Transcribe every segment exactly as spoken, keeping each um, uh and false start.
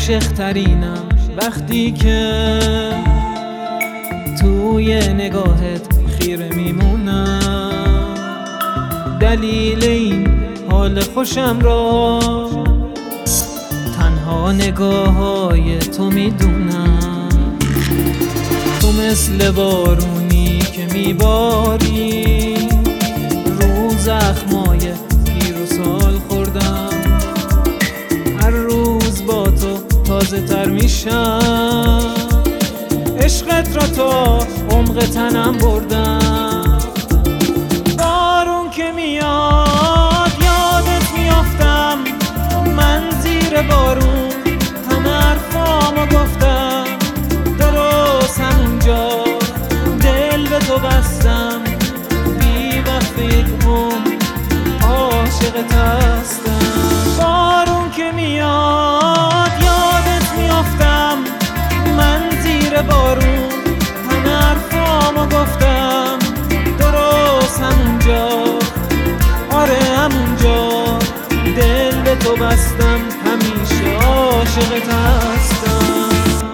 عاشق ترینم وقتی که توی نگاهت خیره میمونم. دلیل این حال خوشم را تنها نگاه های تو میدونم. تو مثل بارونی که میباری رو زخمای پیر و سال خوردم. هر روز با تو تازه تر میشم، عشقت را تا عمق تنم بردم. بارون که میاد یادت میافتم، من زیر بارون همه حرفامو گفتم. درست همونجا دل به تو بستم، بی وقت یک عمر عاشقت هستم. بارون که میاد یادت میافتم، من زیر بارون همه حرفامو گفتم. درست همونجا، آره همونجا دل به تو بستم، همیشه عاشقت هستم.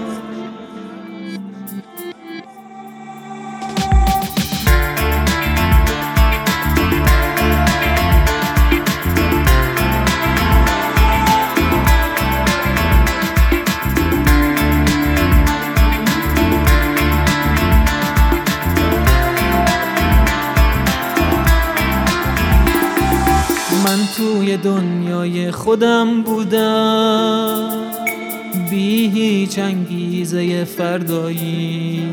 من توی دنیای خودم بودم، بی هیچ انگیزه فردایی.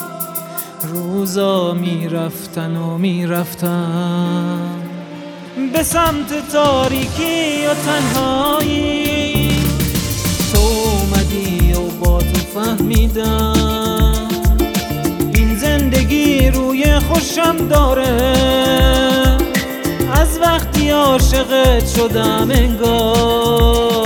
روزا میرفتن و میرفتن به سمت تاریکی و تنهایی. تو اومدی و با تو فهمیدم این زندگی روی خوشم داره. از وقتی عاشقت شدم انگار